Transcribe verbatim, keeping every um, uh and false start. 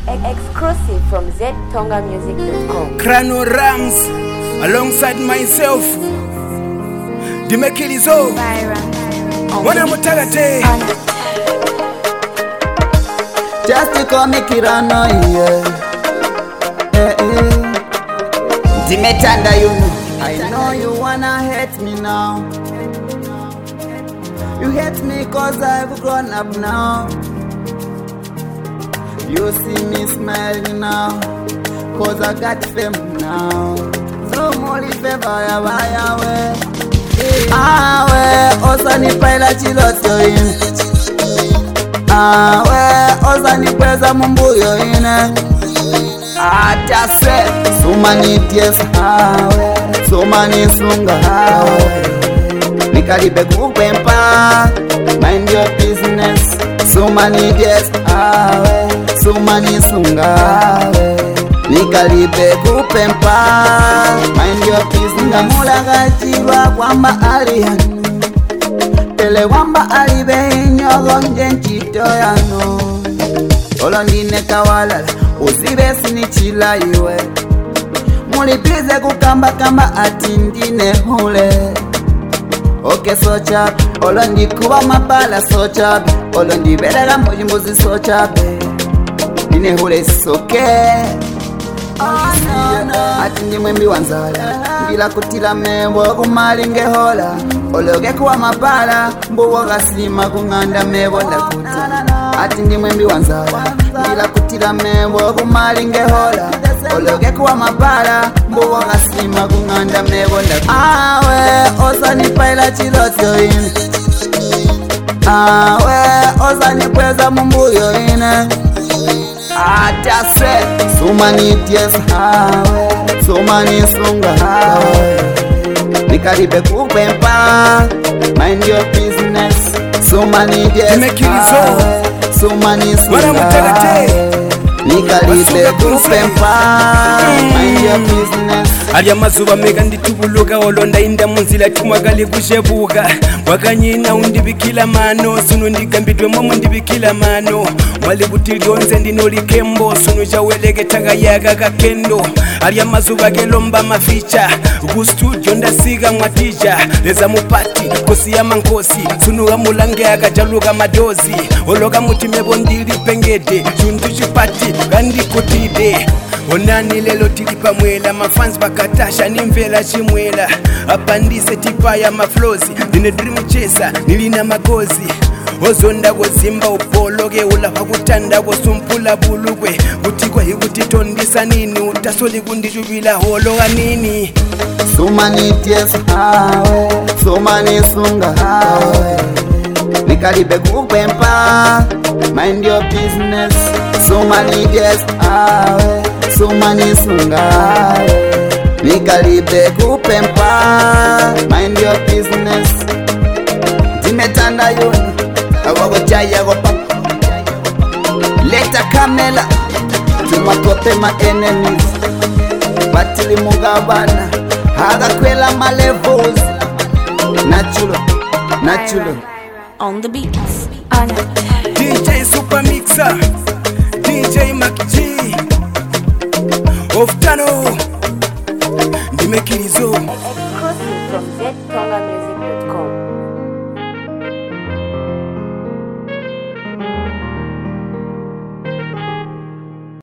Exclusive from z tonga music dot com. Crano Rams, alongside myself, Dimekilizo, Wana Mutagate. Just to call me Kirano, yeah. Eh, eh. Dimetanda, you know. I know you wanna hate me now. You hate me cause I've grown up now. You see me smiling now, cause I got fame now. So moli favor ya baya we. Ah we, osa ni paila chiloto ine. Ah we, osa ni pesa mumbuyo ine. Ata se, so many tears. Ah we, so many sunga. Ah we, nikalibe kupempa, mind your business. So many days, awe, so many sunga, nikalibe kupempa, mind your business. Mula gachirwa kwamba alihanu, tele wamba alibe inyogo njenchito yano. Olo ndine kawalala, usibe sinichila iwe. Mulipize kukamba kamba ati ndine hule. Okay, so chap, olo ndi kuba mabala so chap, olo ndi belega mojimbozi so chap. Nine hule soke. Oh, no, no. Ati ndi mwembi wanzala, mbila kutila membo kumalinge hola. Ologe kuwa mabala, mbuwa gasima kunganda mebo ndakuta. Ati ndi mwembi wanzala, mbila kutila membo kumalinge hola. Ologe kuwa mabala, mbuwa gasima kunganda mebo ndakuta. Awe, osa ni paila chiloto ine. Awe, osa ni pweza mumbuyo ine. Ata se, so many tears. Awe, so many sunga. Awe, nikalibe kupempa, mind your business. So many days. Awe, so many sunga. Nikalibe kupempa, mind your business. Alya mazuba mega nditubuluka olonda inda munzila tumwagali kushebuka wakanyina undibikila mano sunu ndigambidwe momo ndibikila mano mwali butilionze ndinolikembo sunu jawelege taga yaga kakendo alya mazuba gelomba maficha ku studio ndasiga mwatija leza mupati kosi ya mankosi sunu wamulange akajaluka madozi oloka mutimebo ndili pengede chundu chipati kandi kutide onani lelo tilipa mwela mafans bakatasha nimvela chimwela apandise tipa ya maflozi nine dream chaser nilina magozi ozonda gozimba upologe ulapa kutanda gosumpula bulugwe gutikwa higutitondisa nini utasoli kundijubila holo nini. So many tears, awe, so many sunga, awe, nikalibe kupempa, mind your business. So many days, awe, so many sunga, nikalibe kupempa, mind your business. Dimetanda yunu, awago jaya go papa. Leta kamela, tumakope ma enemies. Batili mugabana, haga kwela ma levels. Natural, natural. On the beats, Anya.